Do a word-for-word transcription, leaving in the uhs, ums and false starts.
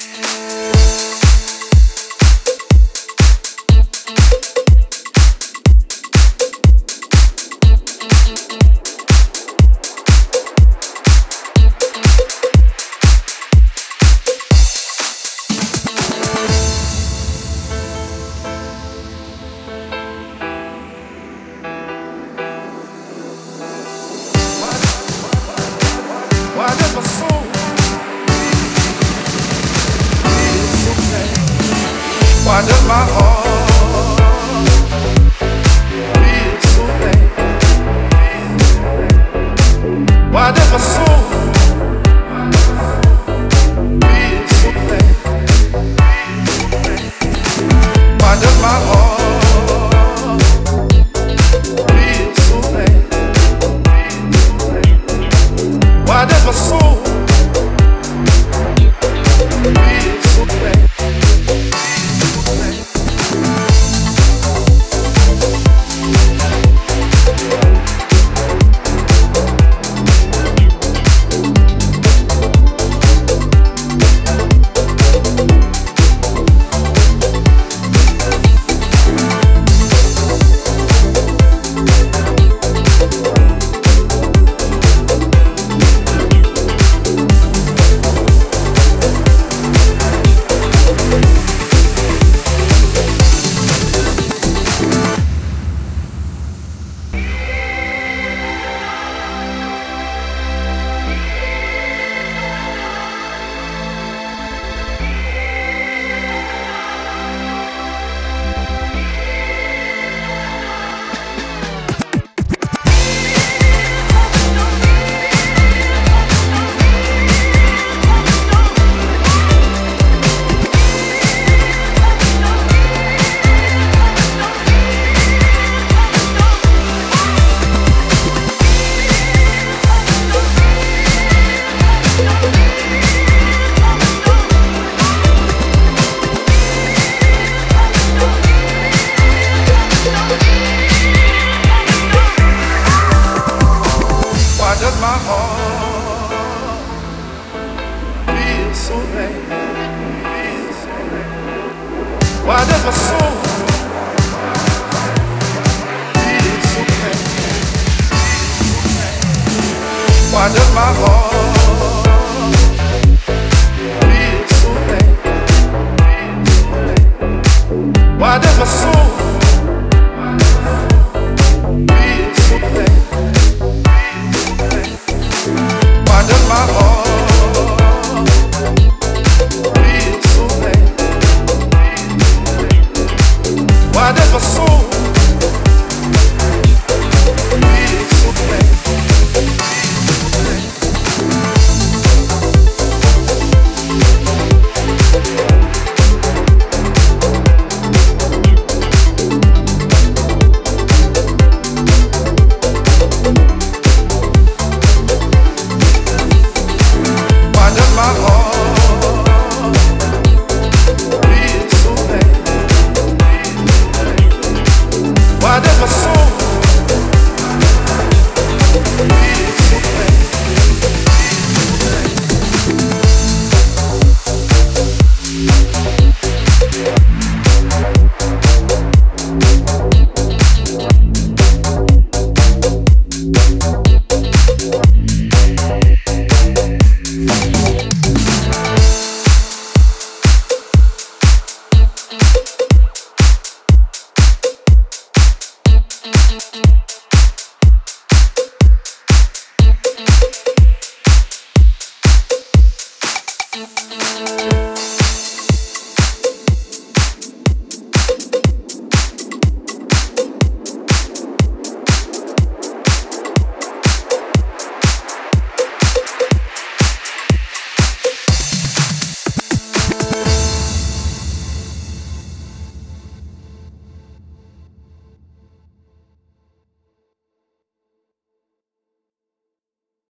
Why does my heart feel so bad? Why does my soul feel so bad? Why does my heart feel so bad? Why does my soul feel so bad? Does my heart feel so bad? Why does my soul feel so bad? Why does my heart feel so bad? Why does my soul feel so bad? Why does my heart feel so bad? Why does my soul feel so bad? Why does my soul feel so bad? We'll be right back.